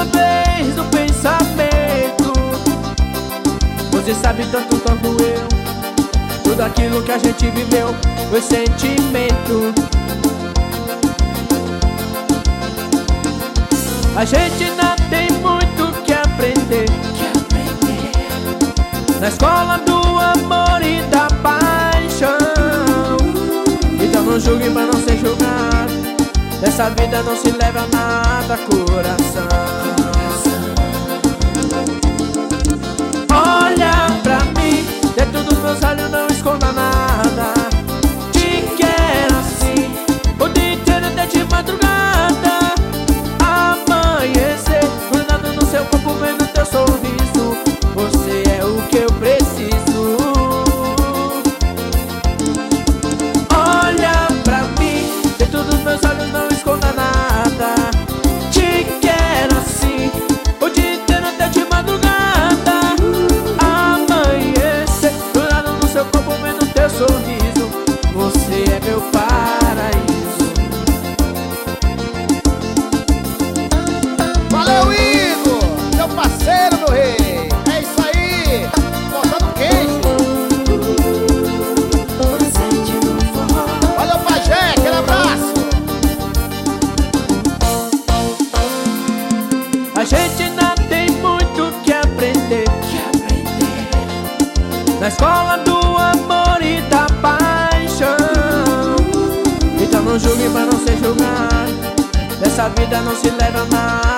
uma vez no pensamento. Você sabe tanto quanto eu, tudo aquilo que a gente viveu foi sentimento. A gente ainda tem muito que aprender, na escola do amor e da paixão. Então não julgue pra não ser julgado, dessa vida não se leva nada, coração. Olha pra mim, dentro dos meus olhos não esconda nada. Te quero assim, o dia inteiro até de madrugada. Amanhecer, grudado no seu corpo, vendo teu sorriso. Você é o que eu preciso. Olha pra mim, dentro dos meus olhos não esconda nada. Te quero assim, o dia inteiro até de madrugada. Amanhecer, grudado no seu corpo, vendo teu sorriso. Você é meu paraíso. Valeu, Igor, meu parceiro do rei. É isso aí, botando quente. Valeu, Pajé, aquele abraço. A gente ainda tem muito que aprender, na escola do amor e da paixão. Então não julgue pra não ser julgado, dessa vida não se leva nada.